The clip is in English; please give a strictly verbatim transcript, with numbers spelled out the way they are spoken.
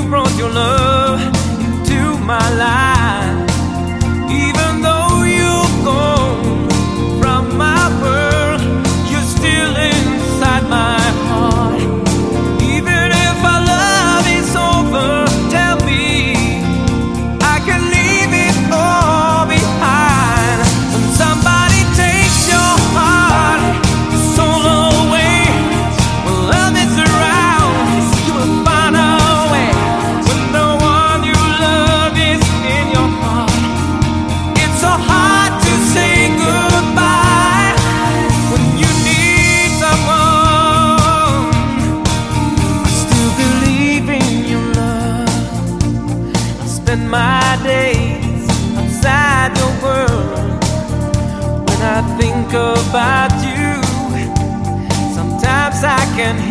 brought your love into my life. Even though you're gone from my world, you're still inside my heart. Even if our love is over, tell me I can leave it all behind. When somebody takes your heart, soul away, when love is around, you will find a way. When the one you love is in your heart, it's so hard to say goodbye. When you need someone, I still believe in your love. I spend my days outside your world. When I think about you, sometimes I can